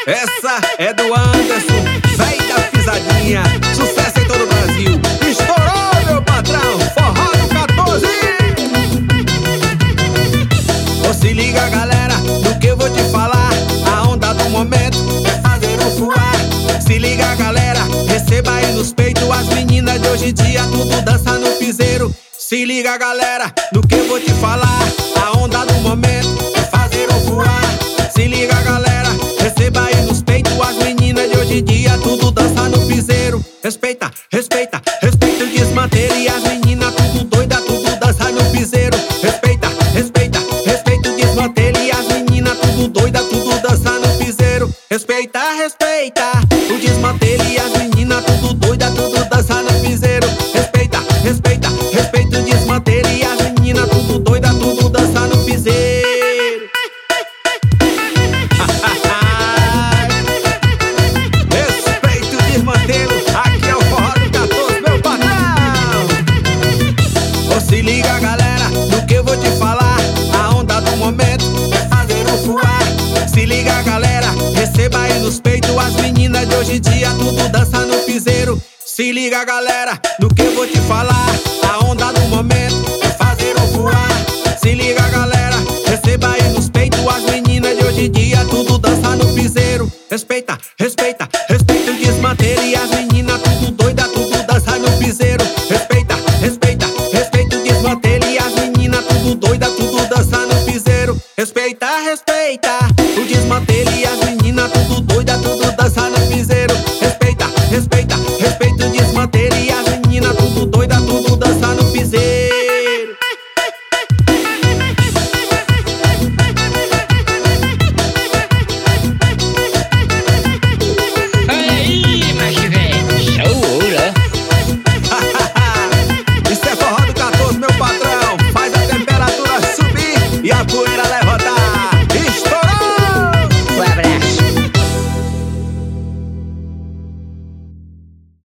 Essa é do Anderson, véi da pisadinha. Sucesso em todo o Brasil. Estourou, meu patrão, forró do 14. Ô, se liga, galera, no que eu vou te falar. A onda do momento é fazer o fuar. Se liga, galera, receba aí nos peitos. As meninas de hoje em dia tudo dança no piseiro. Se liga, galera, no que eu vou te falar. A onda do momento é fazer o fuar. Se liga, galera, receba aí nos peitos. As meninas de hoje em dia tudo dança no piseiro. Respeita, respeita, respeita o desmanteiro. E as meninas tudo doida, tudo dança no piseiro. Respeita, respeita, respeita o desmanteiro. E as meninas tudo doida, tudo dança no piseiro. Respeita, respeita o desmanteiro. E as meninas tudo doida, tudo dança no piseiro. Respeita, respeita, respeita o desmanteiro. E as meninas tudo doida, tudo dança no piseiro. Respeita o desmanteiro, aqui é o forró do 14, meu patrão. Ô, se liga, galera, no que eu vou te falar. A onda do momento é fazer o fuar. Se liga, galera, receba aí nos peitos. As meninas de hoje em dia tudo dança no piseiro. Se liga, galera, no que eu vou te falar. A onda do momento é fazer o fuar. Se liga, galera, receba aí nos peitos. As meninas de hoje em dia tudo dança no piseiro. Respeita, respeita, respeita o desmanteiro. E as meninas tudo doida, tudo dança no piseiro. Respeita, respeita, respeita o desmanteiro. E as meninas tudo doida, tudo dança no piseiro. Respeita, respeita o desmanteiro. E as meninas tudo doida, tudo dança no piseiro.